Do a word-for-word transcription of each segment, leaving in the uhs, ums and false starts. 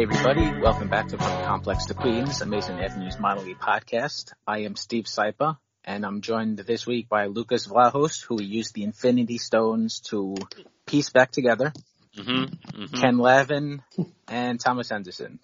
everybody. Welcome back to From Complex to Queens, Amazing Avenues Minor League Podcast. I am Steve Sypa, and I'm joined this week by Lucas Vlahos, who used the Infinity Stones to piece back together, mm-hmm, mm-hmm. Ken Lavin, and Thomas Anderson.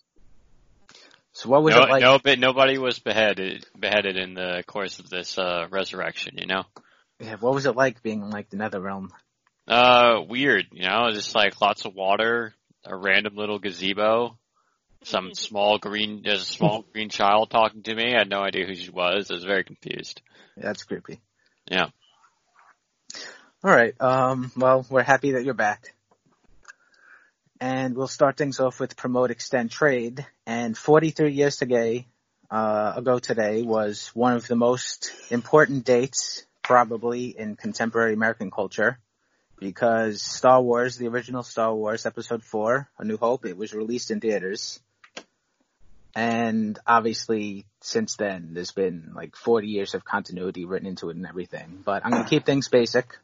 So what was no, it like? No, but nobody was beheaded beheaded in the course of this uh, resurrection, you know? Yeah, what was it like being in, like, the Netherrealm? Uh, weird, you know? Just, like, lots of water, a random little gazebo, some small green, there's a small green child talking to me. I had no idea who she was. I was very confused. Yeah, that's creepy. Yeah. All right. Um, well, we're happy that you're back. And we'll start things off with Promote, Extend, Trade. And forty-three years today, uh, ago today was one of the most important dates probably in contemporary American culture, because Star Wars, the original Star Wars Episode four, A New Hope, it was released in theaters. And obviously since then there's been like forty years of continuity written into it and everything. But I'm going to keep things basic.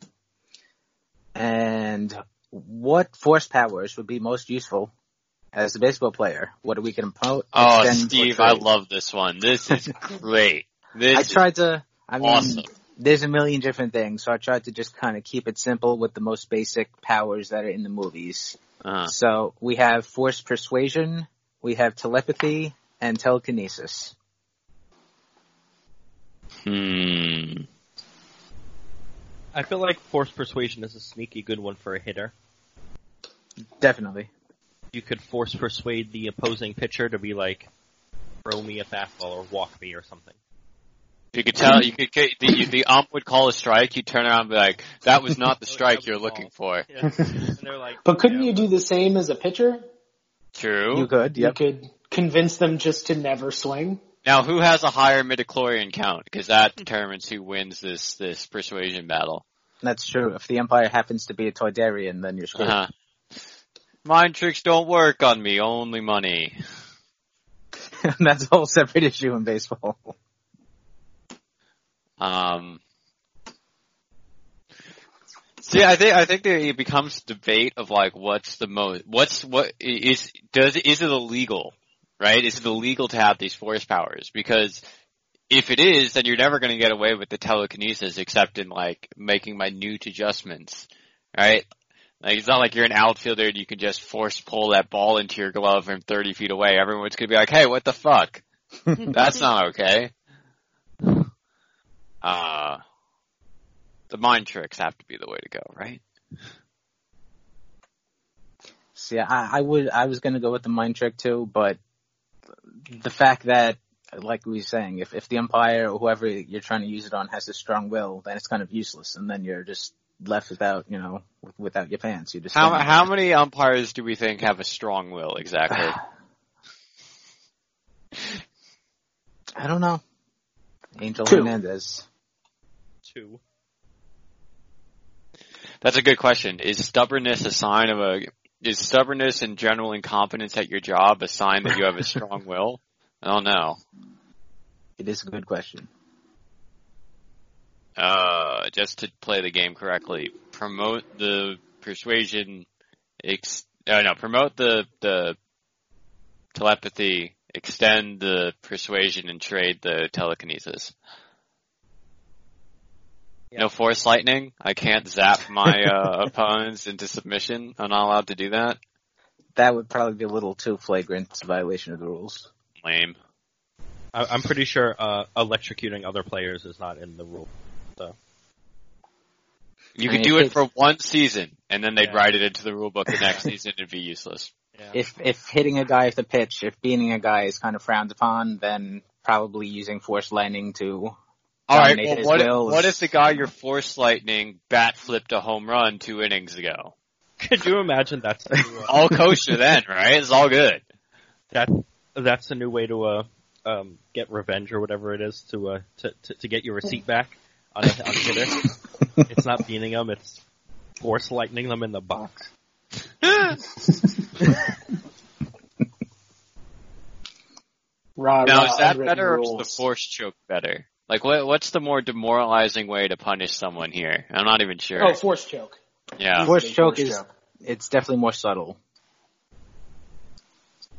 And what force powers would be most useful as a baseball player? What are we going to promote? Oh, Steve, I love this one. This is great. This I tried to, I mean, awesome. There's a million different things, so I tried to just kind of keep it simple with the most basic powers that are in the movies. Uh-huh. So we have force persuasion, we have telepathy, and telekinesis. Hmm. I feel like force persuasion is a sneaky good one for a hitter. Definitely. You could force persuade the opposing pitcher to be like, throw me a fastball or walk me or something. You could tell, you could, the, the ump would call a strike, you'd turn around and be like, that was not the strike you're looking for. Yeah. And they're like, but couldn't yeah. you do the same as a pitcher? True. You could, yep. You could convince them just to never swing. Now, who has a higher midichlorian count? Because that determines who wins this, this persuasion battle. That's true. If the umpire happens to be a Toydarian, then you're screwed. Uh-huh. Mind tricks don't work on me, only money. That's a whole separate issue in baseball. Um, see, I think I think that it becomes debate of like what's the most, what's what is does is it illegal, right? Is it illegal to have these force powers? Because if it is, then you're never going to get away with the telekinesis except in like making minute adjustments, right? Like it's not like you're an outfielder and you can just force pull that ball into your glove from thirty feet away. Everyone's going to be like, "Hey, what the fuck? That's not okay." Uh, the mind tricks have to be the way to go, right? See, I, I would, I was gonna go with the mind trick too, but the fact that, like we were saying, if, if the umpire or whoever you're trying to use it on has a strong will, then it's kind of useless, and then you're just left without, you know, without your pants. You just how how many umpires do we think have a strong will exactly? I don't know. Angel Two. Hernandez. Two. That's a good question. Is stubbornness a sign of a, is stubbornness and general incompetence at your job a sign that you have a strong will? I don't know. It is a good question. Uh, just to play the game correctly, promote the persuasion, ex, uh, no, promote the, the telepathy, extend the persuasion, and trade the telekinesis. Yeah. No force lightning? I can't zap my uh, opponents into submission? I'm not allowed to do that? That would probably be a little too flagrant. It's a violation of the rules. Lame. I, I'm pretty sure uh, electrocuting other players is not in the rule. So. You I could mean, do it it, for one season, and then they'd yeah. write it into the rule book the next season, it'd be useless. Yeah. If if hitting a guy with the pitch, if beating a guy is kind of frowned upon, then probably using force lightning to All right, dominate well, his what, will. What if the guy you're force lightning bat flipped a home run two innings ago? Could you imagine that's a new, uh, all kosher then, right? It's all good. That that's a new way to uh um get revenge or whatever it is to uh to to, to get your receipt back on a, on a hitter. It's not beating them; it's force lightning them in the box. Rah, now, rah, is that unwritten better or rules. is the force choke better? Like, what, what's the more demoralizing way to punish someone here? I'm not even sure. Oh, force choke. Yeah. Force Force choke choke. is, it's definitely more subtle.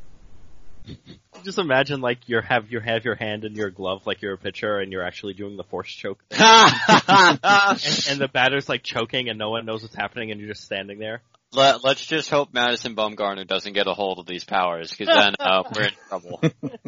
Just imagine like you have you have your hand in your glove like you're a pitcher and you're actually doing the force choke thing. and, and the batter's like choking and no one knows what's happening and you're just standing there. Let, let's just hope Madison Bumgarner doesn't get a hold of these powers, because then uh, we're in trouble.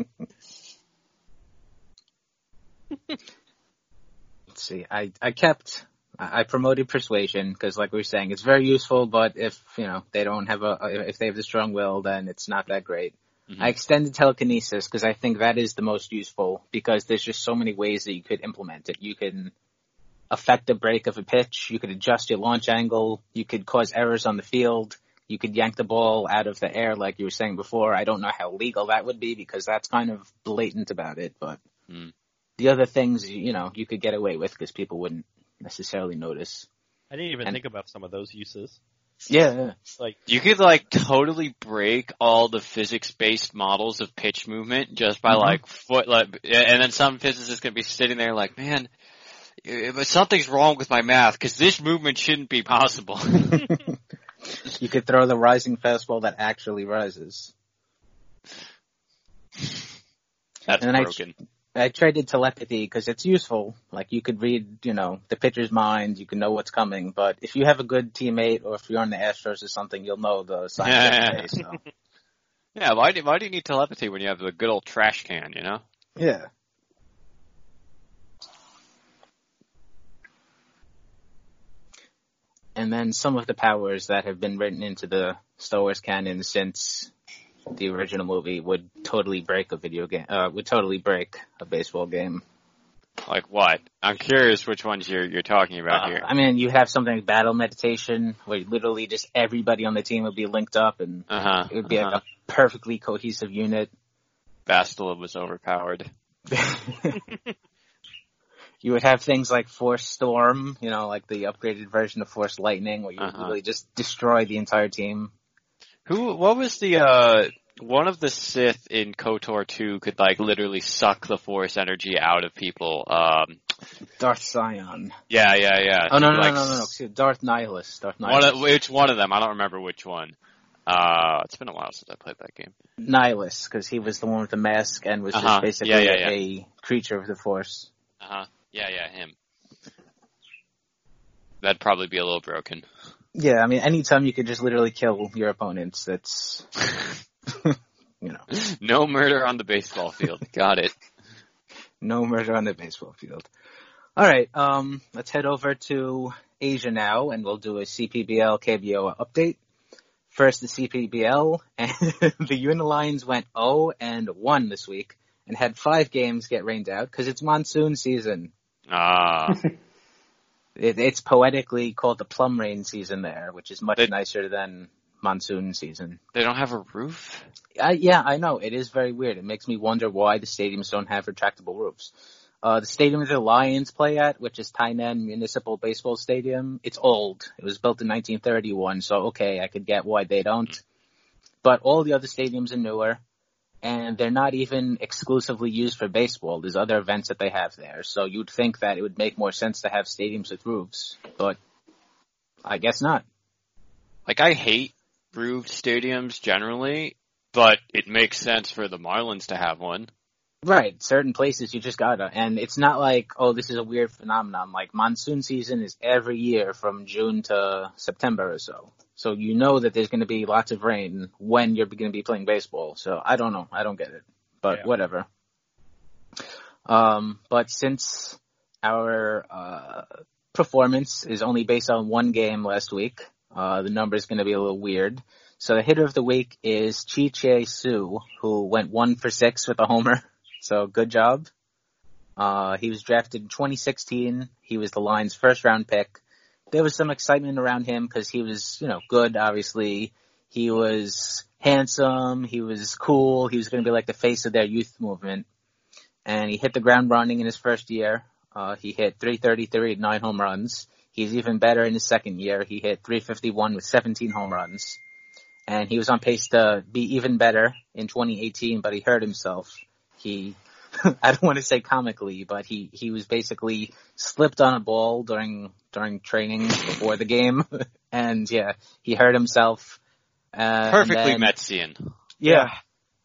Let's see. I, I kept, I promoted persuasion because, like we were saying, it's very useful. But if you know they don't have a, if they have the strong will, then it's not that great. Mm-hmm. I extended telekinesis because I think that is the most useful because there's just so many ways that you could implement it. You can affect the break of a pitch. You could adjust your launch angle. You could cause errors on the field. You could yank the ball out of the air, like you were saying before. I don't know how legal that would be because that's kind of blatant about it. But mm. the other things, you know, you could get away with because people wouldn't necessarily notice. I didn't even and, think about some of those uses. Yeah. Like you could like totally break all the physics-based models of pitch movement just by mm-hmm. like foot, like, and then some physicist could be sitting there like, man, but something's wrong with my math because this movement shouldn't be possible. You could throw the rising fastball that actually rises. That's and broken. I, I traded telepathy because it's useful. Like you could read, you know, the pitcher's mind. You can know what's coming. But if you have a good teammate or if you're on the Astros or something, you'll know the signs of the day. So. Yeah, why do why do you need telepathy when you have the good old trash can? You know. Yeah. And then some of the powers that have been written into the Star Wars canon since the original movie would totally break a video game, uh, would totally break a baseball game. Like what? I'm curious which ones you're, you're talking about uh, here. I mean, you have something like battle meditation, where literally just everybody on the team would be linked up and uh-huh, it would be uh-huh. like a perfectly cohesive unit. Bastila was overpowered. You would have things like Force Storm, you know, like the upgraded version of Force Lightning, where you uh-huh. would really just destroy the entire team. Who? What was the, uh, one of the Sith in KOTOR two could, like, literally suck the Force energy out of people? Um, Darth Sion. Yeah, yeah, yeah. Oh, no, no, like, no, no, no, no. Darth Nihilus. Darth Nihilus. One of, it's one of them. I don't remember which one. Uh, it's been a while since I played that game. Nihilus, because he was the one with the mask and was just uh-huh. basically yeah, yeah, yeah. a creature of the Force. Uh-huh. Yeah, yeah, him. That'd probably be a little broken. Yeah, I mean, anytime you could just literally kill your opponents, that's, you know. No murder on the baseball field. Got it. No murder on the baseball field. All right, um, let's head over to Asia now, and we'll do a C P B L K B O update. First, the C P B L, and the Unilions went oh and one this week, and had five games get rained out, because it's monsoon season. Ah. it, it's poetically called the plum rain season there, which is much they, nicer than monsoon season. They don't have a roof? Uh, yeah, I know. It is very weird. It makes me wonder why the stadiums don't have retractable roofs. Uh, the stadium that the Lions play at, which is Tainan Municipal Baseball Stadium, it's old. It was built in nineteen thirty-one, so okay, I could get why they don't. But all the other stadiums are newer. And they're not even exclusively used for baseball. There's other events that they have there. So you'd think that it would make more sense to have stadiums with roofs. But I guess not. Like, I hate roofed stadiums generally, but it makes sense for the Marlins to have one. Right. Certain places you just gotta. And it's not like, oh, this is a weird phenomenon. Like, monsoon season is every year from June to September or so. So you know that there's going to be lots of rain when you're going to be playing baseball. So I don't know. I don't get it. But yeah. Whatever. Um, but since our uh, performance is only based on one game last week, uh, the number is going to be a little weird. So the hitter of the week is Chi-Che Su, who went one for six with a homer. So good job. Uh, he was drafted in twenty sixteen. He was the Lions' first round pick. There was some excitement around him because he was, you know, good, obviously. He was handsome. He was cool. He was going to be like the face of their youth movement. And he hit the ground running in his first year. Uh, he hit three thirty-three, nine home runs. He's even better in his second year. He hit three fifty-one with seventeen home runs. And he was on pace to be even better in twenty eighteen, but he hurt himself. He, I don't want to say comically, but he, he was basically slipped on a ball during, during training before the game. And yeah, he hurt himself. Uh, Perfectly then, Metsian. Yeah.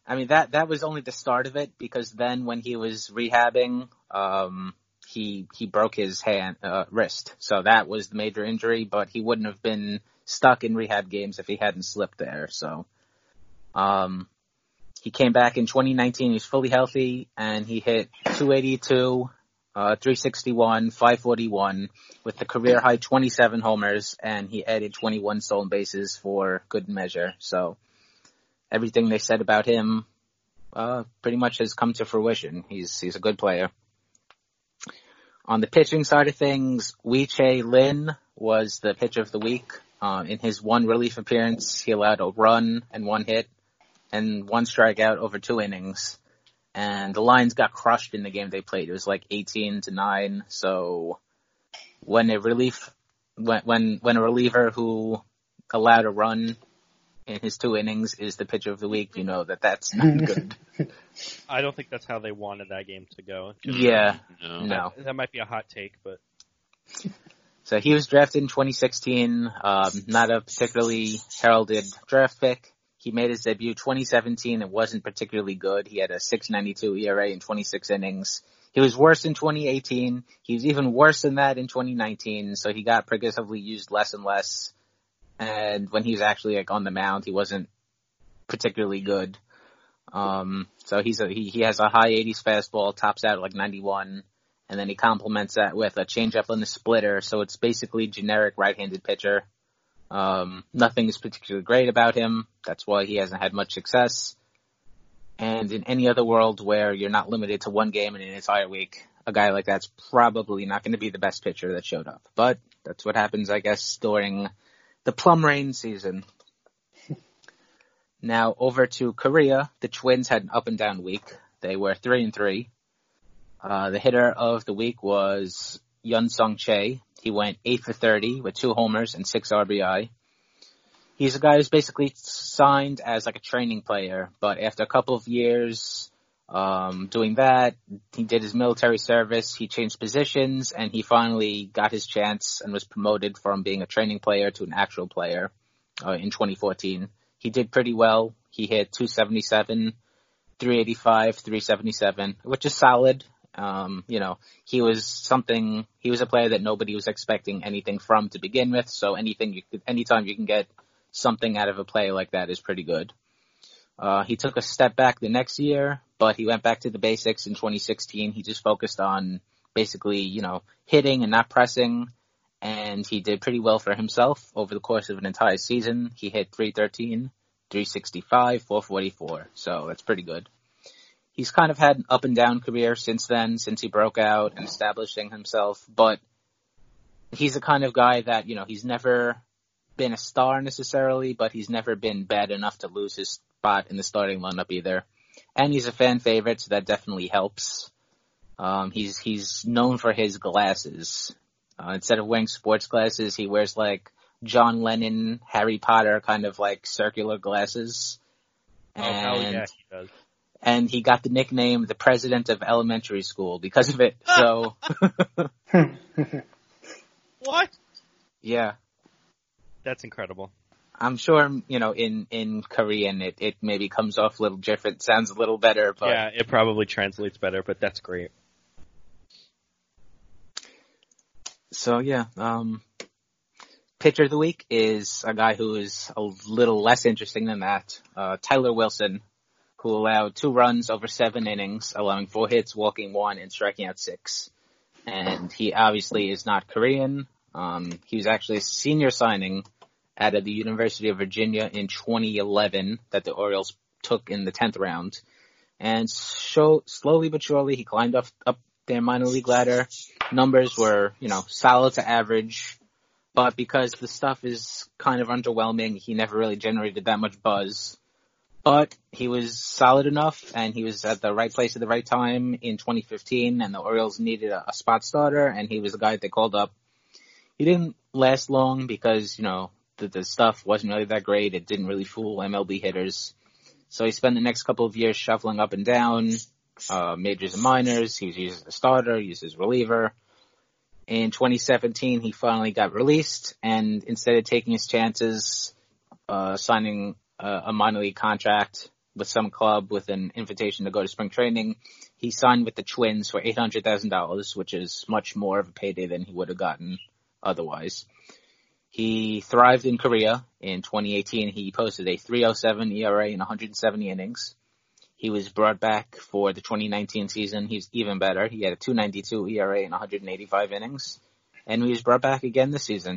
I mean, that, that was only the start of it, because then when he was rehabbing, um, he, he broke his hand, uh, wrist. So that was the major injury, but he wouldn't have been stuck in rehab games if he hadn't slipped there. So, um, he came back in twenty nineteen. He's fully healthy, and he hit two eighty-two, uh, three sixty-one, five forty-one with the career high twenty-seven homers, and he added twenty-one stolen bases for good measure. So everything they said about him, uh, pretty much has come to fruition. He's, he's a good player. On the pitching side of things, Wei-Che Lin was the pitcher of the week. Uh, in his one relief appearance, he allowed a run and one hit and one strikeout over two innings. And the Lions got crushed in the game they played. It was like eighteen to nine. So when a relief, when, when, when a reliever who allowed a run in his two innings is the pitcher of the week, you know that that's not good. I don't think that's how they wanted that game to go. Yeah, No. no. That, that might be a hot take, but So he was drafted in twenty sixteen, um, not a particularly heralded draft pick. He made his debut twenty seventeen. It wasn't particularly good. He had a six ninety-two E R A in twenty-six innings. He was worse in twenty eighteen. He was even worse than that in twenty nineteen. So he got progressively used less and less. And when he was actually like on the mound, he wasn't particularly good. Um, so he's a, he, he has a high eighties fastball, tops out at like ninety-one. And then he complements that with a changeup and a splitter. So it's basically generic right-handed pitcher. Um, nothing is particularly great about him. That's why he hasn't had much success. And in any other world where you're not limited to one game in an entire week, a guy like that's probably not going to be the best pitcher that showed up. But that's what happens, I guess, during the plum rain season. Now over to Korea. The Twins had an up and down week. They were three and three. Uh, the hitter of the week was Yun Sung Chae. He went eight for thirty with two homers and six R B I. He's a guy who's basically signed as like a training player, but after a couple of years um, doing that, he did his military service, he changed positions, and he finally got his chance and was promoted from being a training player to an actual player uh, in twenty fourteen. He did pretty well. He hit two seventy-seven, three eighty-five, three seventy-seven, which is solid. Um, you know, he was something, he was a player that nobody was expecting anything from to begin with. So anything you could, anytime you can get something out of a player like that is pretty good. Uh, he took a step back the next year, but he went back to the basics in twenty sixteen. He just focused on basically, you know, hitting and not pressing. And he did pretty well for himself over the course of an entire season. He hit three thirteen, three sixty-five, four forty-four. So that's pretty good. He's kind of had an up and down career since then, since he broke out and establishing himself, but he's the kind of guy that, you know, he's never been a star necessarily, but he's never been bad enough to lose his spot in the starting lineup either. And he's a fan favorite, so that definitely helps. Um, he's, he's known for his glasses. Uh, instead of wearing sports glasses, he wears like John Lennon, Harry Potter kind of like circular glasses. oh, And, hell yeah, he does. and he got the nickname the president of elementary school because of it. So, What? yeah, That's incredible. I'm sure, you know, in, in Korean it, it maybe comes off a little different, sounds a little better, but Yeah, it probably translates better, but that's great. so yeah, um, pitcher of the week is a guy who is a little less interesting than that, uh, Tyler Wilson, who allowed two runs over seven innings, allowing four hits, walking one, and striking out six. And he obviously is not Korean. Um, he was actually a senior signing out of the University of Virginia in twenty eleven that the Orioles took in the tenth round. And so slowly but surely he climbed up, up their minor league ladder. Numbers were, you know, solid to average. But because the stuff is kind of underwhelming, he never really generated that much buzz. But he was solid enough, and he was at the right place at the right time in twenty fifteen, and the Orioles needed a, a spot starter, and he was the guy that they called up. He didn't last long because, you know, the, the stuff wasn't really that great. It didn't really fool M L B hitters. So he spent the next couple of years shuffling up and down, uh, majors and minors. He was used as a starter, used as a reliever. In twenty seventeen, he finally got released, and instead of taking his chances, uh, signing a, a minor league contract with some club with an invitation to go to spring training. He signed with the Twins for eight hundred thousand dollars, which is much more of a payday than he would have gotten otherwise. He thrived in Korea. In twenty eighteen, he posted a three oh seven E R A in one hundred seventy innings. He was brought back for the twenty nineteen season. He's even better. He had a two ninety-two E R A in one hundred eighty-five innings. And he was brought back again this season.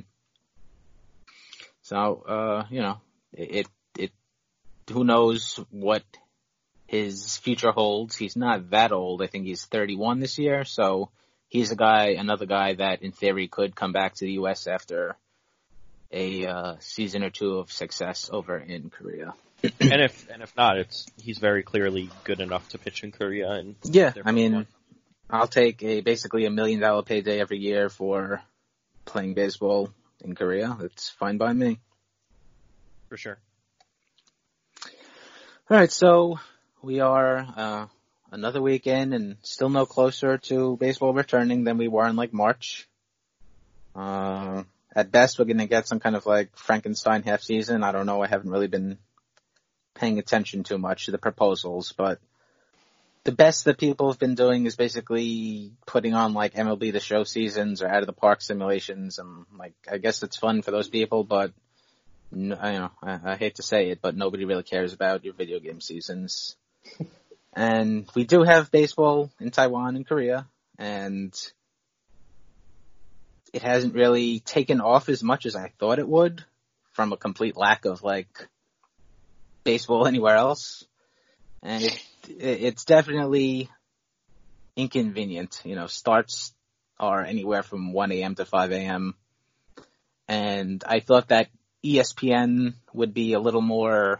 So, uh, you know, it, it, who knows what his future holds. He's not that old. I think he's thirty-one this year. So he's a guy, another guy that in theory could come back to the U S after a uh, season or two of success over in Korea. and if and if not, it's he's very clearly good enough to pitch in Korea. And yeah, I mean, one. I'll take a basically a million dollar payday every year for playing baseball in Korea. It's fine by me. For sure. All right, so we are uh, another week in and still no closer to baseball returning than we were in like March. Uh, at best, we're going to get some kind of like Frankenstein half season. I don't know. I haven't really been paying attention too much to the proposals, but the best that people have been doing is basically putting on like M L B The Show seasons or Out of the Park simulations. And like, I guess it's fun for those people, but no, I, you know, I, I hate to say it, but nobody really cares about your video game seasons. And we do have baseball in Taiwan and Korea, and it hasn't really taken off as much as I thought it would from a complete lack of like baseball anywhere else. And it, it it's definitely inconvenient. You know, starts are anywhere from one a.m. to five a.m. And I thought that E S P N would be a little more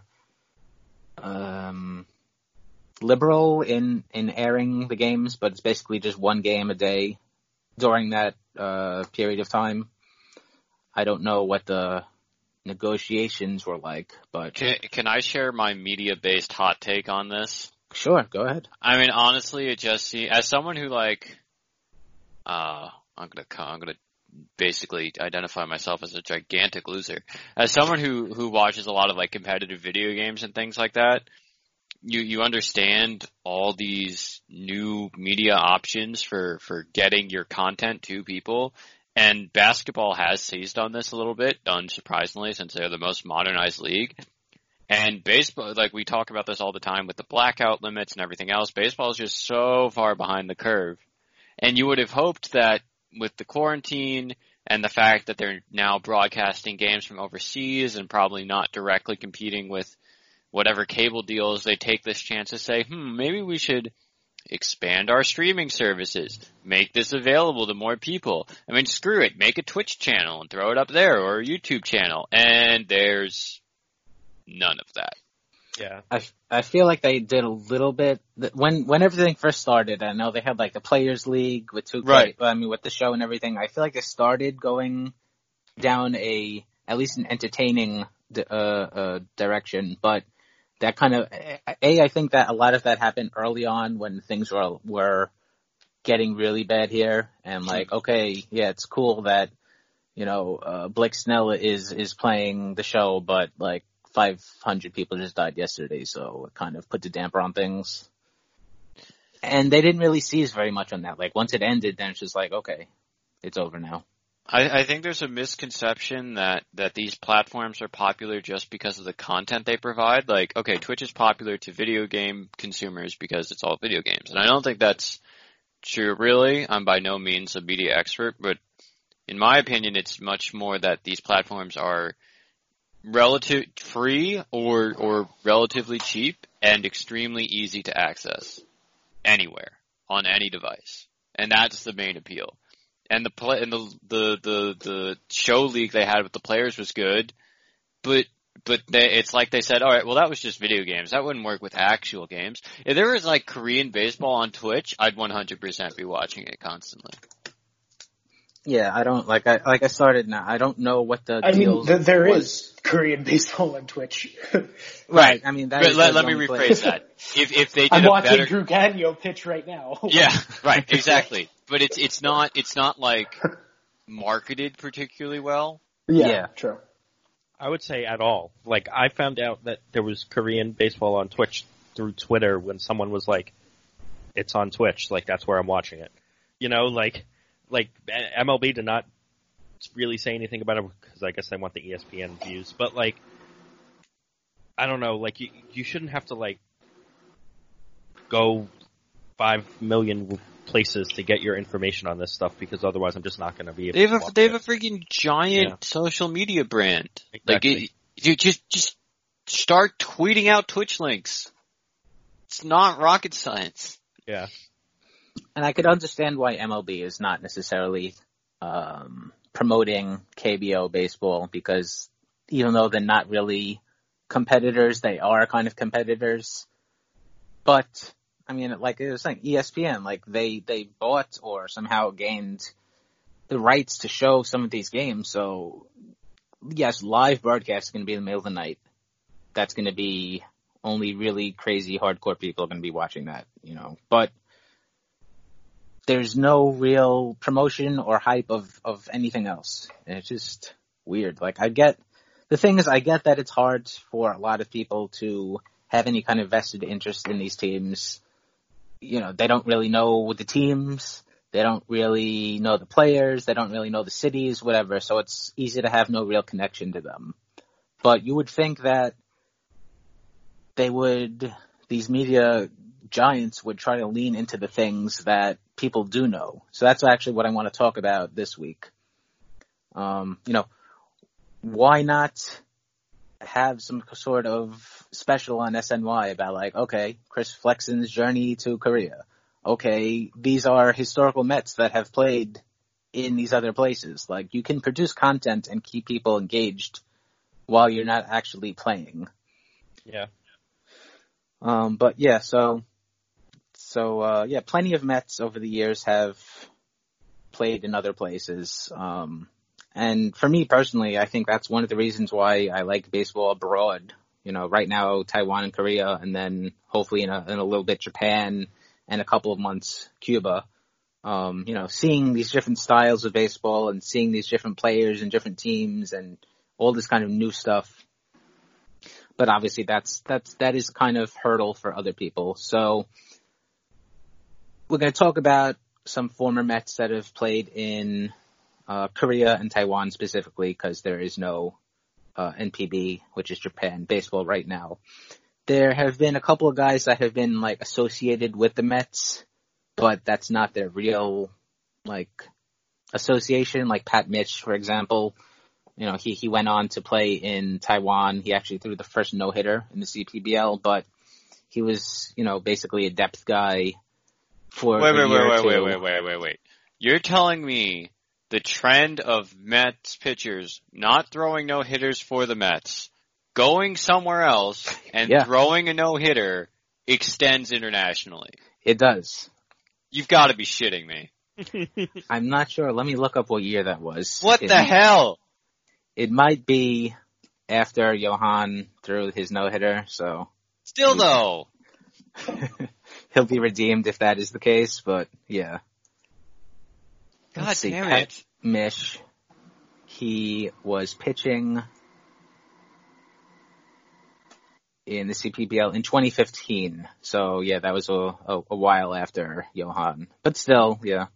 um, liberal in, in airing the games, but it's basically just one game a day during that uh, period of time. I don't know what the negotiations were like, but can, can I share my media-based hot take on this? Sure, go ahead. I mean, honestly, it just see as someone who like, uh, I'm gonna I'm gonna basically identify myself as a gigantic loser. As someone who who watches a lot of like competitive video games and things like that, you you understand all these new media options for for getting your content to people. And basketball has seized on this a little bit, unsurprisingly, since they're the most modernized league. And baseball, like we talk about this all the time with the blackout limits and everything else, baseball is just so far behind the curve. And you would have hoped that with the quarantine and the fact that they're now broadcasting games from overseas and probably not directly competing with whatever cable deals, they take this chance to say, hmm, maybe we should expand our streaming services, make this available to more people. I mean, screw it, make a Twitch channel and throw it up there, or a YouTube channel, and there's none of that. Yeah. I, I feel like they did a little bit, when when everything first started, I know they had like the Players League with two K, right. I mean with the show and everything, I feel like they started going down a, at least an entertaining uh, uh, direction, but that kind of, A, I think that a lot of that happened early on when things were were getting really bad here, and like, okay, yeah, it's cool that, you know, uh, Blake Snell is, is playing the show, but like five hundred people just died yesterday, so it kind of put the damper on things. And they didn't really seize very much on that. Like, once it ended, then it's just like, okay, it's over now. I, I think there's a misconception that, that these platforms are popular just because of the content they provide. Like, okay, Twitch is popular to video game consumers because it's all video games. And I don't think that's true, really. I'm by no means a media expert, but in my opinion, it's much more that these platforms are relative free or, or relatively cheap and extremely easy to access anywhere on any device. And that's the main appeal. And the play and the, the the the show league they had with the players was good, but but they, it's like they said, all right, well that was just video games. That wouldn't work with actual games. If there was like Korean baseball on Twitch, I'd one hundred percent be watching it constantly. Yeah, I don't like I like I started now. I don't know what the I deals mean, th- there was. is Korean baseball on Twitch. Right. I mean, that but is let, the let me only rephrase place. that. If if they did I'm a watching better, Drew Gagnon pitch right now. yeah, right, exactly. But it's it's not it's not like marketed particularly well. Yeah, Yeah. true. I would say at all. Like, I found out that there was Korean baseball on Twitch through Twitter when someone was like, it's on Twitch, like, that's where I'm watching it. You know, like, like, M L B did not really say anything about it because I guess they want the E S P N views, but like, I don't know, like, you, you shouldn't have to, like, go five million places to get your information on this stuff because otherwise I'm just not going to be able they have to a, watch They have it. a freaking giant Yeah. social media brand. Exactly. Like, it, you just, just start tweeting out Twitch links. It's not rocket science. Yeah. And I could understand why M L B is not necessarily um, promoting K B O baseball because even though they're not really competitors, they are kind of competitors. But, I mean, like I was saying, E S P N, like they, they bought or somehow gained the rights to show some of these games. So, yes, live broadcast is going to be in the middle of the night. That's going to be only really crazy hardcore people are going to be watching that, you know. But there's no real promotion or hype of, of anything else. And it's just weird. Like, I get, the thing is, I get that it's hard for a lot of people to have any kind of vested interest in these teams. You know, they don't really know the teams. They don't really know the players. They don't really know the cities, whatever. So it's easy to have no real connection to them. But you would think that they would, these media giants would try to lean into the things that people do know. So that's actually what I want to talk about this week. Um, you know, why not have some sort of special on S N Y about like, okay, Chris Flexen's journey to Korea. Okay, these are historical Mets that have played in these other places. Like, you can produce content and keep people engaged while you're not actually playing. Yeah. Um, but yeah, so, so, uh, yeah, plenty of Mets over the years have played in other places. Um, and for me personally, I think that's one of the reasons why I like baseball abroad. You know, right now, Taiwan and Korea, and then hopefully in a, in a little bit Japan and a couple of months, Cuba. Um, you know, seeing these different styles of baseball and seeing these different players and different teams and all this kind of new stuff. But obviously that's, that's, that is kind of hurdle for other people. So we're going to talk about some former Mets that have played in, uh, Korea and Taiwan specifically because there is no, uh, N P B, which is Japan baseball right now. There have been a couple of guys that have been like associated with the Mets, but that's not their real, like, association, like Pat Mitch, for example. You know, he, he went on to play in Taiwan. He actually threw the first no-hitter in the C P B L, but he was, you know, basically a depth guy for Wait, a wait, year wait, or two. wait, wait, wait, wait, wait. You're telling me the trend of Mets pitchers not throwing no-hitters for the Mets, going somewhere else and Yeah. throwing a no-hitter extends internationally? It does. You've got to be shitting me. I'm not sure. Let me look up what year that was. What It- the hell? It might be after Johan threw his no-hitter, so Still though. he'll be redeemed if that is the case, but yeah. God Let's see, damn Pat it. Mish, he was pitching in the C P B L in twenty fifteen. So yeah, that was a, a, a while after Johan. But still, yeah.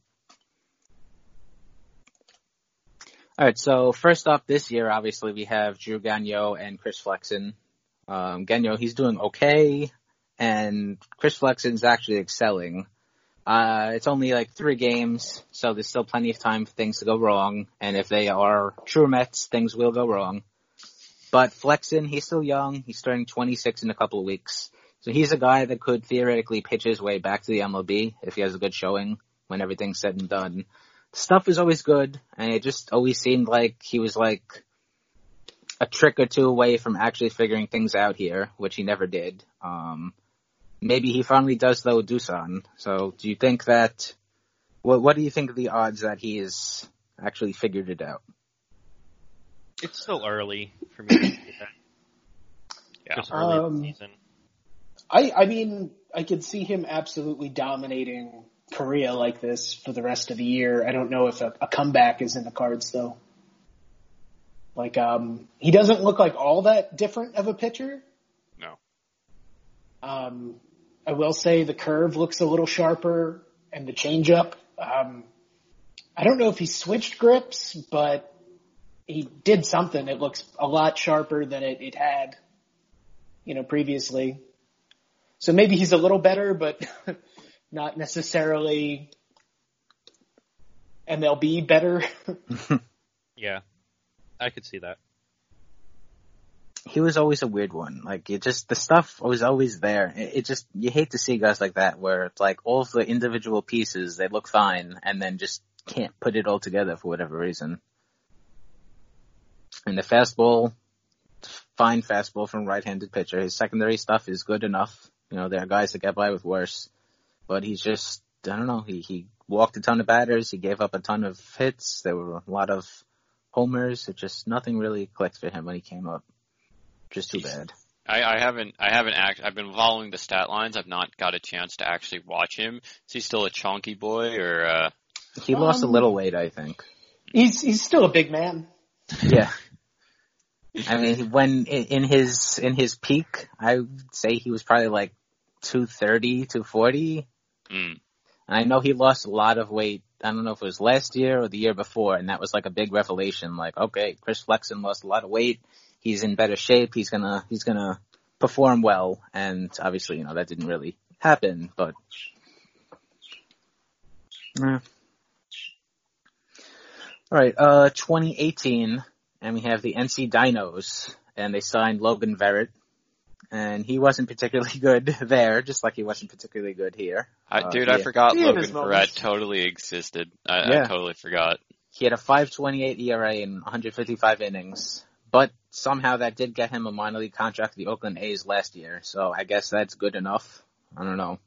Alright, so first up this year, obviously we have Drew Gagnon and Chris Flexen. Um, Gagnon, he's doing okay, and Chris Flexen's actually excelling. Uh, it's only like three games, so there's still plenty of time for things to go wrong, and if they are true Mets, things will go wrong. But Flexen, he's still young, he's turning twenty-six in a couple of weeks, so he's a guy that could theoretically pitch his way back to the M L B if he has a good showing when everything's said and done. The stuff is always good, and it just always seemed like he was like a trick or two away from actually figuring things out here, which he never did. Um, maybe he finally does though, Doosan. So do you think that, what, what do you think of the odds that he has actually figured it out? It's still early for me to say that. Yeah. Just early in Um, the season. I, I mean, I could see him absolutely dominating Korea like this for the rest of the year. I don't know if a, a comeback is in the cards, though. Like, um, he doesn't look like all that different of a pitcher. No. Um, I will say the curve looks a little sharper and the changeup. Um, I don't know if he switched grips, but he did something. It looks a lot sharper than it, it had, you know, previously. So maybe he's a little better, but not necessarily M L B better. Yeah, I could see that. He was always a weird one. Like, it just, the stuff was always there. It, it just, you hate to see guys like that where it's like all of the individual pieces, they look fine and then just can't put it all together for whatever reason. And the fastball, fine fastball from right-handed pitcher. His secondary stuff is good enough. You know, there are guys that get by with worse. But he's just, I don't know, he, he walked a ton of batters. He gave up a ton of hits. There were a lot of homers. It just, nothing really clicked for him when he came up. Just too bad. I, I haven't, I haven't act, I've been following the stat lines. I've not got a chance to actually watch him. Is he still a chonky boy or, uh? He um, lost a little weight, I think. He's, he's still a big man. Yeah. I mean, when, in his, in his peak, I would say he was probably like two thirty, two forty. Mm. And I know he lost a lot of weight. I don't know if it was last year or the year before, and that was like a big revelation. Like, okay, Chris Flexen lost a lot of weight. He's in better shape. He's gonna, he's gonna perform well. And obviously, you know, that didn't really happen, but. Eh. All right, uh, twenty eighteen, and we have the N C Dinos, and they signed Logan Verrett, and he wasn't particularly good there, just like he wasn't particularly good here. I, uh, dude, yeah. I forgot He Logan Verrett totally existed. I, Yeah. I totally forgot. He had a five twenty-eight E R A in one hundred fifty-five innings, but somehow that did get him a minor league contract with the Oakland A's last year, so I guess that's good enough. I don't know.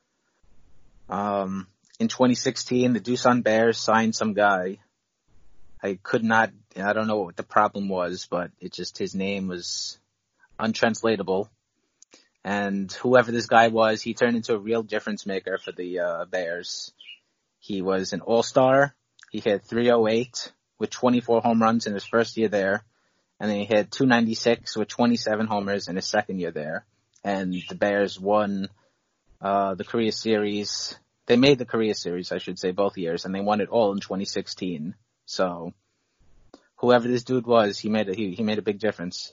Um, in twenty sixteen, the Doosan Bears signed some guy. I could not, I don't know what the problem was, but it just, his name was untranslatable. And whoever this guy was, he turned into a real difference maker for the uh, Bears. He was an all-star. He hit three oh eight with twenty-four home runs in his first year there. And then he hit two ninety-six with twenty-seven homers in his second year there. And the Bears won uh, the Korea Series. They made the Korea Series, I should say, both years, and they won it all in twenty sixteen. So, whoever this dude was, he made a, he, he made a big difference.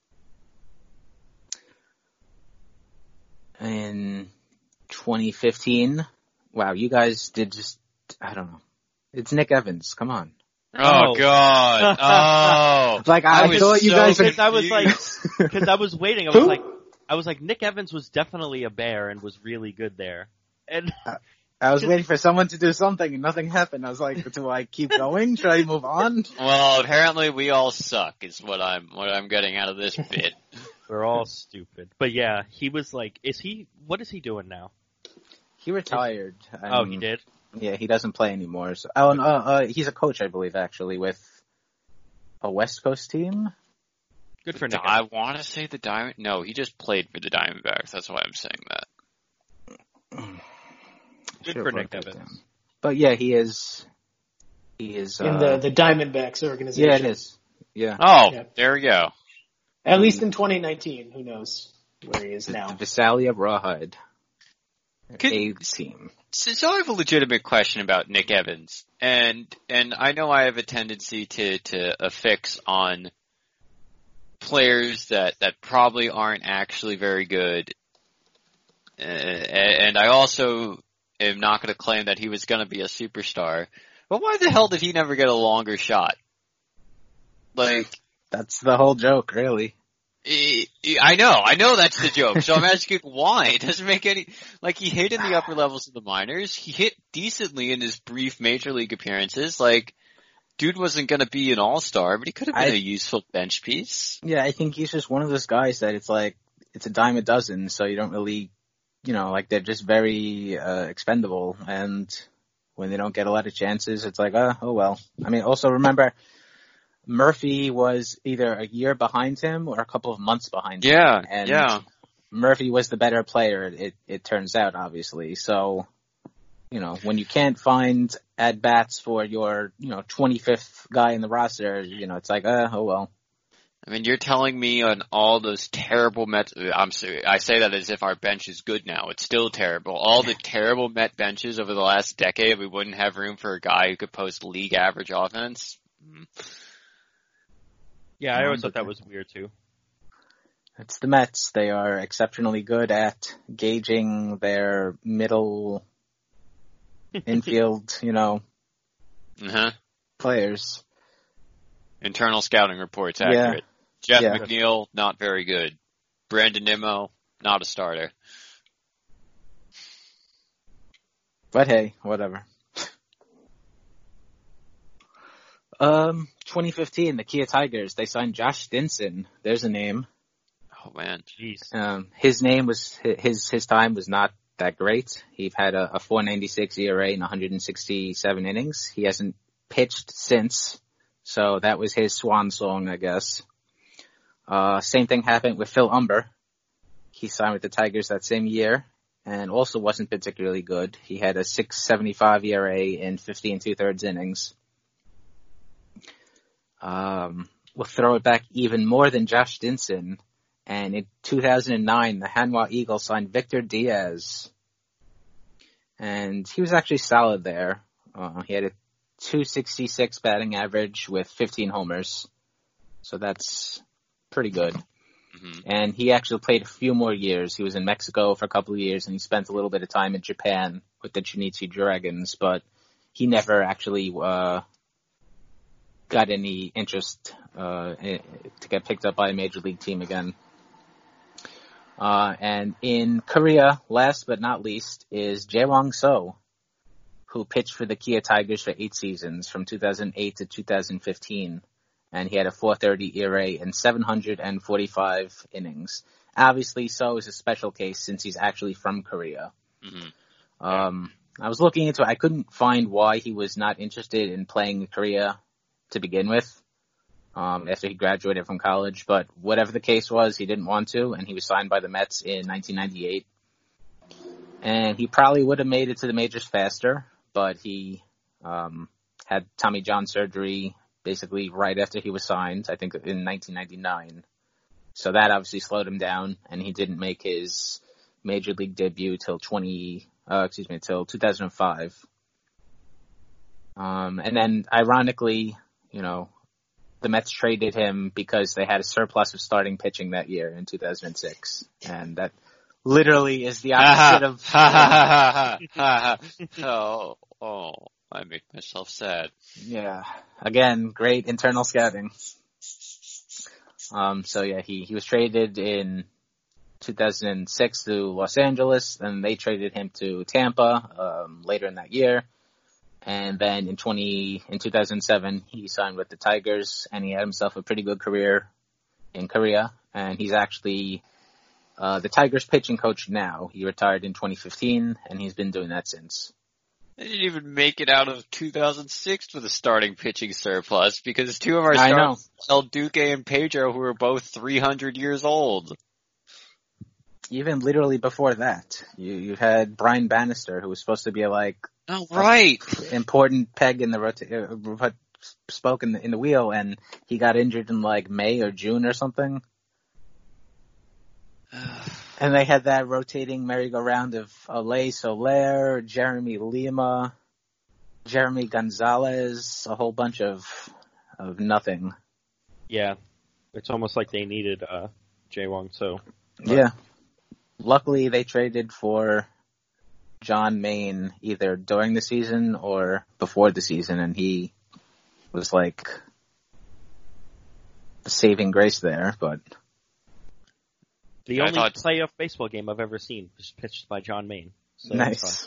In twenty fifteen, wow, you guys did just, I don't know. It's Nick Evans, come on. Oh, Oh. God. Oh. Like, I, I I was thought you so guys Because would, I was like, because I was waiting. I was Who? like, I was like, Nick Evans was definitely a Bear and was really good there. And I was waiting for someone to do something and nothing happened. I was like, do I keep going? Should I move on? Well, apparently we all suck is what I'm, what I'm getting out of this bit. we're all stupid. But yeah, he was like, is he? What is he doing now? He retired. Oh, Um, he did. Yeah, he doesn't play anymore. So, oh, and, uh, uh, he's a coach, I believe, actually, with a West Coast team. Good for Nick. I want to say the Diamond. No, he just played for the Diamondbacks. That's why I'm saying that. Good Should've for wrote Nick that Evans. down. But yeah, he is. He is uh, In the, the Diamondbacks organization. Yeah, it is. Yeah. Oh, Yeah. there we go. At least in twenty nineteen. Who knows where he is The, now. the Visalia Rawhide. Could- A team. So, so I have a legitimate question about Nick Evans, and and I know I have a tendency to to affix on players that that probably aren't actually very good, uh, and I also am not going to claim that he was going to be a superstar. But why the hell did he never get a longer shot? Like, That's the whole joke, really. I I know, I know that's the joke. So I'm asking why. It doesn't make any, like he hit in the upper levels of the minors. He hit decently in his brief major league appearances. Like, dude wasn't going to be an all-star, but he could have been I- a useful bench piece. Yeah, I think he's just one of those guys that it's like, it's a dime a dozen, so you don't really, you know, like they're just very uh, expendable. And when they don't get a lot of chances, it's like, uh, oh well. I mean, also remember, Murphy was either a year behind him or a couple of months behind him. Yeah, And yeah. Murphy was the better player, it, it turns out, obviously. So, you know, when you can't find at bats for your, you know, twenty-fifth guy in the roster, you know, it's like, uh, oh well. I mean, you're telling me on all those terrible Mets. I'm sorry, I say that as if our bench is good now. It's still terrible. All the terrible Met benches over the last decade, we wouldn't have room for a guy who could post league average offense. Mm. Yeah, I always thought that was weird too. It's the Mets. They are exceptionally good at gauging their middle infield, you know, uh-huh. players. Internal scouting reports accurate. Yeah. Jeff yeah. McNeil, not very good. Brandon Nimmo, not a starter. But hey, whatever. Um, twenty fifteen, the Kia Tigers, they signed Josh Stinson. There's a name. Oh man, jeez. Um, his name was, his, his time was not that great. He had a, a four ninety-six E R A in one hundred sixty-seven innings. He hasn't pitched since, so that was his swan song, I guess. Uh, same thing happened with Phil Umber. He signed with the Tigers that same year and also wasn't particularly good. He had a six seventy-five E R A in fifty and two-thirds innings. Um, we'll throw it back even more than Josh Stinson. And in two thousand nine, the Hanwha Eagles signed Victor Diaz. And he was actually solid there. Uh, he had a two sixty-six batting average with fifteen homers. So that's pretty good. Mm-hmm. And he actually played a few more years. He was in Mexico for a couple of years, and he spent a little bit of time in Japan with the Chunichi Dragons, but he never actually uh, got any interest uh, to get picked up by a major league team again. Uh, and in Korea, last but not least, is Jae-Won So, who pitched for the Kia Tigers for eight seasons from two thousand eight to two thousand fifteen. And he had a four thirty E R A in seven hundred forty-five innings. Obviously, So is a special case since he's actually from Korea. Mm-hmm. Um, I was looking into it. I couldn't find why he was not interested in playing in Korea to begin with. Um, after he graduated from college, but whatever the case was, he didn't want to, and he was signed by the Mets in nineteen ninety-eight. And he probably would have made it to the majors faster, but he um, had Tommy John surgery basically right after he was signed, I think in nineteen ninety-nine. So that obviously slowed him down, and he didn't make his major league debut till twenty, uh, excuse me, till two thousand five. Um, and then ironically, you know, the Mets traded him because they had a surplus of starting pitching that year in two thousand six. And that literally is the opposite of... oh, oh, I make myself sad. Yeah. Again, great internal scouting. Um, so yeah, he, he was traded in two thousand six to Los Angeles, and they traded him to Tampa, um, later in that year. And then in twenty in two thousand seven, he signed with the Tigers, and he had himself a pretty good career in Korea. And he's actually uh, the Tigers pitching coach now. He retired in twenty fifteen, and he's been doing that since. They didn't even make it out of two thousand six with a starting pitching surplus because two of our I starters, El Duque and Pedro, who were both three hundred years old. Even literally before that, you you had Brian Bannister, who was supposed to be a, like, Oh, right. important peg in the rota- uh, spoke in the, in the wheel, and he got injured in like May or June or something. And they had that rotating merry-go-round of Alay Soler, Jeremy Lima, Jeremy Gonzalez, a whole bunch of of nothing. Yeah, it's almost like they needed uh, Jae-Won So. But... Yeah. Luckily, they traded for John Maine either during the season or before the season, and he was like the saving grace there, but... The yeah, only thought... playoff baseball game I've ever seen was pitched by John Maine. So nice.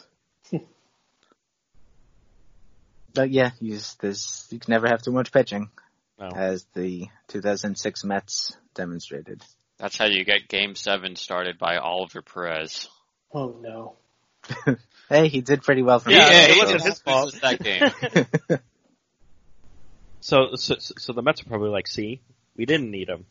But yeah, you, just, there's, you can never have too much pitching, oh. as the two thousand six Mets demonstrated. That's how you get Game seven started by Oliver Perez. Oh, no. Hey, he did pretty well for yeah, me. Yeah, it he wasn't his fault. That game. so, so, so the Mets are probably like, see, we didn't need him.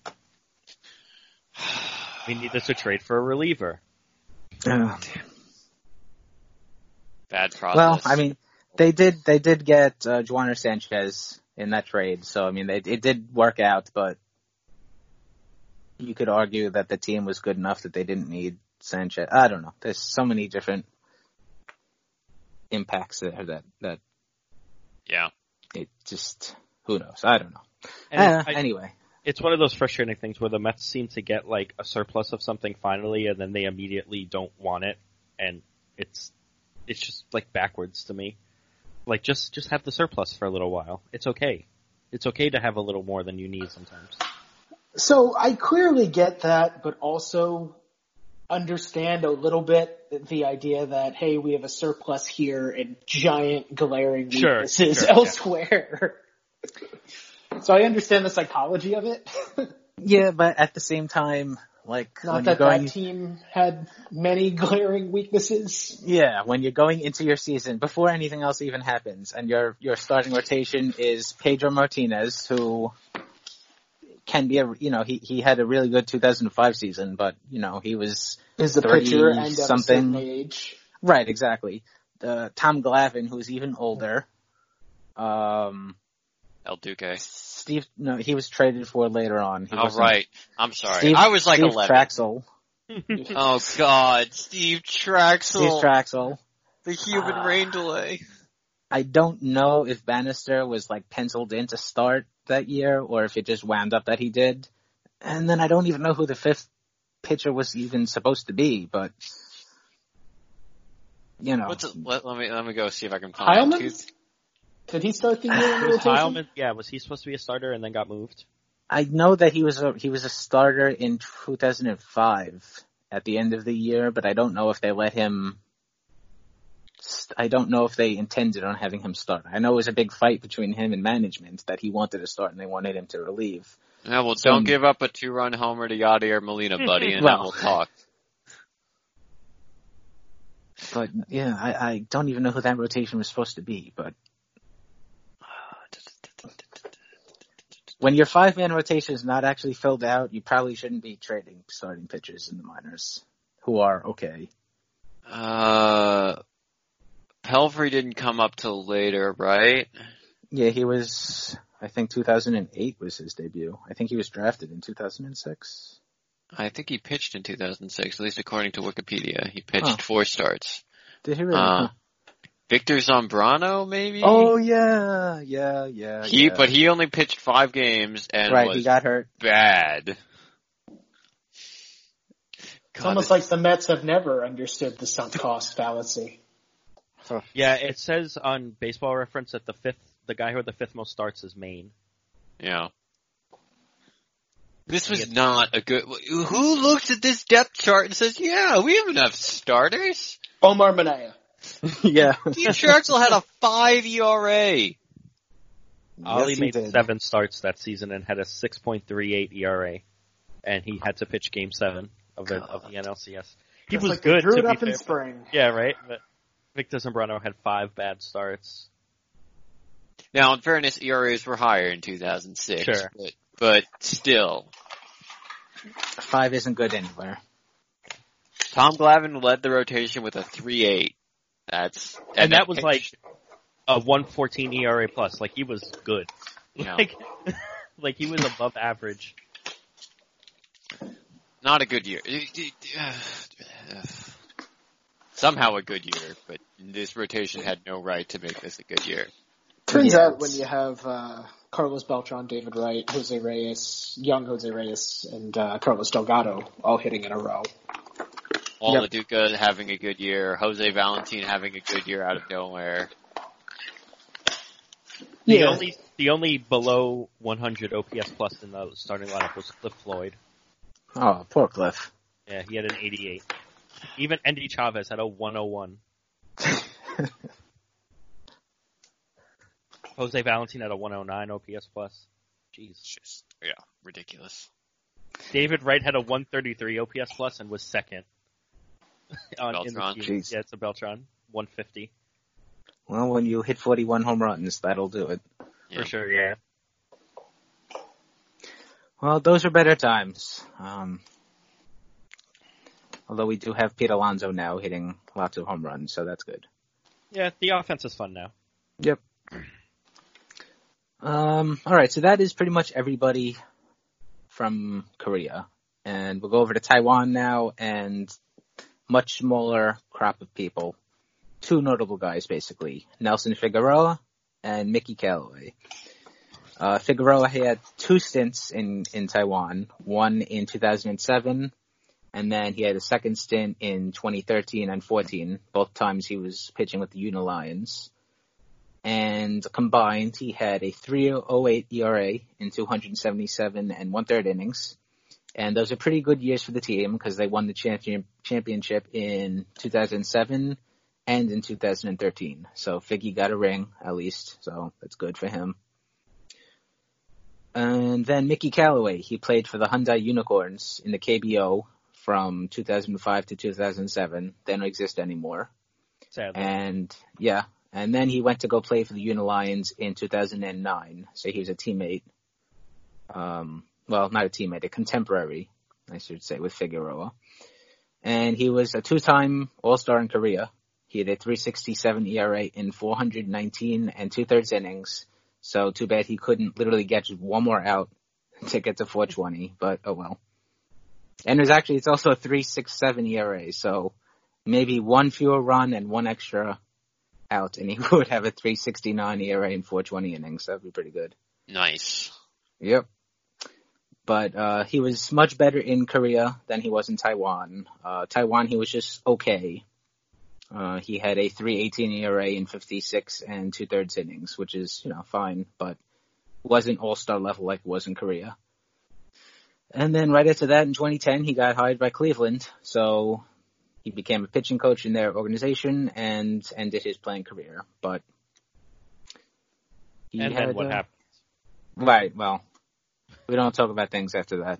We needed to trade for a reliever. Oh. Bad process. Well, I mean, they did they did get uh, Juaner Sanchez in that trade, so I mean, they, it did work out. But you could argue that the team was good enough that they didn't need Sanchez. I don't know. There's so many different impacts there that that yeah, it just who knows. I don't know. And Uh, I- anyway, It's one of those frustrating things where the Mets seem to get like a surplus of something finally, and then they immediately don't want it, and it's it's just like backwards to me. Like just just have the surplus for a little while. It's okay. It's okay to have a little more than you need sometimes. So I clearly get that, but also understand a little bit the idea that, hey, we have a surplus here and giant glaring Sure, weaknesses sure, elsewhere. So I understand the psychology of it. yeah, but at the same time, like Not when that you're going, that team had many glaring weaknesses. yeah, when you're going into your season before anything else even happens, and your your starting rotation is Pedro Martinez, who can be a, you know, he he had a really good two thousand five season, but you know he was Is the thirty pitcher and of a certain something. age. Right, exactly. Uh, Tom Glavine, who's even older. Um, El Duque. Steve, no, he was traded for later on. He Oh, wasn't- right. I'm sorry. Steve, I was like Steve eleven. Traxel. Oh, God. Steve Traxel. Steve Traxel. the human Ah. rain delay. I don't know if Bannister was like penciled in to start that year or if it just wound up that he did. And then I don't even know who the fifth pitcher was even supposed to be, but you know. What's it, let, let me let me go see if I can find Heilman? it. Did he start the year in the Was rotation? Heilman, yeah, was he supposed to be a starter and then got moved? I know that he was a, he was a starter in two thousand five at the end of the year, but I don't know if they let him. I don't know if they intended on having him start. I know it was a big fight between him and management that he wanted to start and they wanted him to relieve. Yeah, well, So- don't give up a two-run homer to Yadier Molina, buddy, and Well. then we'll talk. But yeah, I, I don't even know who that rotation was supposed to be. But when your five-man rotation is not actually filled out, you probably shouldn't be trading starting pitchers in the minors who are okay. Uh, Pelfrey didn't come up till later, right? Yeah, he was. I think two thousand eight was his debut. I think he was drafted in two thousand six. I think he pitched in two thousand six, at least according to Wikipedia. He pitched Huh. four starts. Did he really? Uh, Huh. Victor Zambrano, maybe? Oh yeah, yeah, yeah. He, yeah. but he only pitched five games and right, was he got hurt. bad. It's almost like the Mets have never understood the sunk cost fallacy. Yeah, it says on Baseball Reference that the fifth, the guy who had the fifth most starts is Maine. Yeah. This was not a good. Who looks at this depth chart and says, "Yeah, we have enough starters"? Omar Minaya. yeah. Steve Traxel had a five E R A. Ollie Yes, he made did. seven starts that season and had a six point three eight E R A, and he had to pitch Game Seven of the of the N L C S. He Just was like they good. drew To it be up fair. in spring. Yeah, right. But Victor Zambrano had five bad starts. Now, in fairness, E R As were higher in two thousand six. Sure. But, but still. Five isn't good anywhere. Tom Glavine led the rotation with a three eight. That's And, and that was like a one fourteen E R A plus. Like he was good. you know, Like, like he was above average. not a good year. Somehow a good year, but this rotation had no right to make this a good year. Turns Yeah, out it's- when you have uh, Carlos Beltran, David Wright, Jose Reyes, young Jose Reyes, and uh, Carlos Delgado all hitting in a row. All Yep. the Duca having a good year, Jose Valentin having a good year out of nowhere. The Yeah. only the only below one hundred O P S plus in the starting lineup was Cliff Floyd. Oh, poor Cliff. Yeah, he had an eighty-eight. Even Andy Chavez had a one oh one. Jose Valentin had a one oh nine O P S plus. Jeez. It's just, yeah, ridiculous. David Wright had a one thirty-three O P S plus and was second. On, in the Beltran. team. Jeez. Yeah, it's a Beltran. one fifty. Well, when you hit forty-one home runs, that'll do it. Yeah. For sure, yeah. Well, those are better times. Um, although we do have Pete Alonso now hitting lots of home runs, so that's good. Yeah, the offense is fun now. Yep. Um, all right, so that is pretty much everybody from Korea. And we'll go over to Taiwan now, and much smaller crop of people. Two notable guys, basically. Nelson Figueroa and Mickey Callaway. Uh, Figueroa had two stints in, in Taiwan, one in two thousand seven, and then he had a second stint in twenty thirteen and fourteen. Both times he was pitching with the Unilions. And combined, he had a three point oh eight E R A in two hundred seventy-seven and one-third innings. And those are pretty good years for the team because they won the champion, championship in two thousand seven and in two thousand thirteen. So Figgy got a ring, at least, so that's good for him. And then Mickey Callaway, he played for the Hyundai Unicorns in the K B O from two thousand five to two thousand seven. They don't exist anymore. Sadly. And, yeah. And then he went to go play for the Unilions in two thousand nine. So he was a teammate. Um, well, not a teammate, a contemporary, I should say, with Figueroa. And he was a two-time All-Star in Korea. He had a three sixty-seven E R A in four hundred nineteen and two-thirds innings. So too bad he couldn't literally get just one more out to get to four twenty, but oh well. And it was actually, it's also a three sixty-seven E R A, so maybe one fewer run and one extra out, and he would have a three sixty-nine E R A in four twenty innings. That would be pretty good. Nice. Yep. But uh he was much better in Korea than he was in Taiwan. Uh Taiwan, he was just okay. Uh he had a three eighteen E R A in fifty-six and two-thirds innings, which is, you know, fine, but wasn't all-star level like it was in Korea. And then right after that, in twenty ten, he got hired by Cleveland, so he became a pitching coach in their organization and ended his playing career. But he and had, then what uh, happened? Right, well, we don't talk about things after that.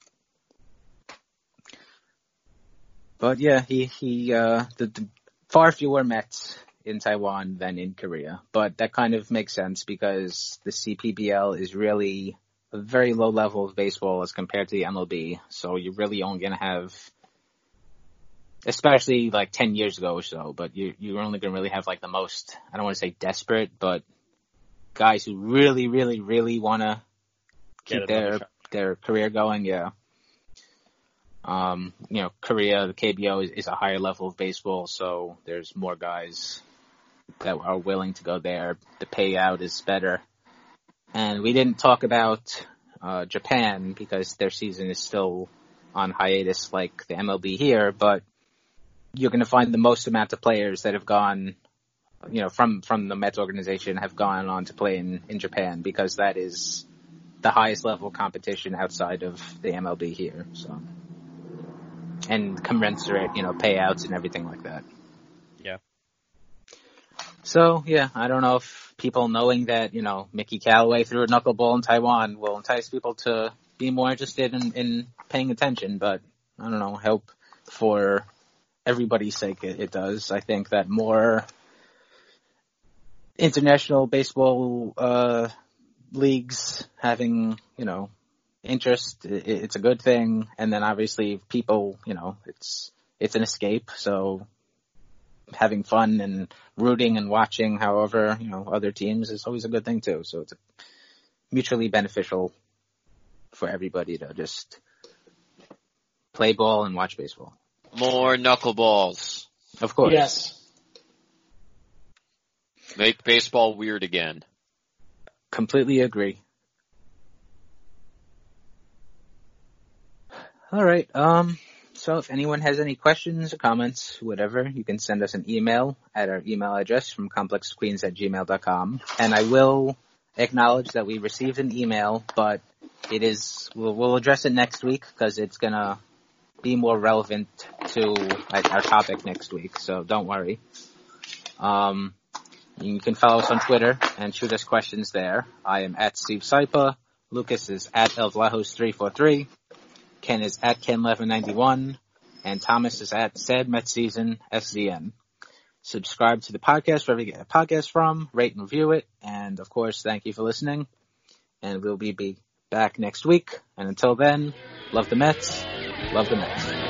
But yeah, he, he, uh, the, the far fewer Mets in Taiwan than in Korea. But that kind of makes sense because the C P B L is really a very low level of baseball as compared to the M L B. So you're really only going to have, especially like ten years ago or so, but you, you're only going to really have like the most, I don't want to say desperate, but guys who really, really, really want to keep their, their career going. Yeah. Um, you know, Korea, the K B O is, is a higher level of baseball, so there's more guys that are willing to go there. The payout is better. And we didn't talk about uh, Japan because their season is still on hiatus like the M L B here, but you're going to find the most amount of players that have gone, you know, from, from the Mets organization have gone on to play in, in Japan because that is the highest level of competition outside of the M L B here, so. And commensurate, you know, payouts and everything like that. Yeah. So, yeah, I don't know if people knowing that, you know, Mickey Callaway threw a knuckleball in Taiwan will entice people to be more interested in, in paying attention, but I don't know, I hope for everybody's sake it, it does. I think that more international baseball uh, leagues having, you know, interest, it, it's a good thing. And then obviously people, you know, it's it's an escape, so having fun and rooting and watching however, you know, other teams is always a good thing too. So it's mutually beneficial for everybody to just play ball and watch baseball. More knuckleballs. Of course. Yes. Make baseball weird again. Completely agree. All right. Um, so if anyone has any questions or comments, whatever, you can send us an email at our email address from complexqueens at gmail dot com. And I will acknowledge that we received an email, but it is, we'll, we'll address it next week because it's going to be more relevant to like, our topic next week. So don't worry. Um, you can follow us on Twitter and shoot us questions there. I am at Steve Saipa. Lucas is at Elvlajos three four three. Ken is at Ken eleven ninety-one, and Thomas is at Sad Met Season S Z N. Subscribe to the podcast wherever you get a podcast from, rate and review it, and of course, thank you for listening. And we'll be, be back next week. And until then, love the Mets, love the Mets.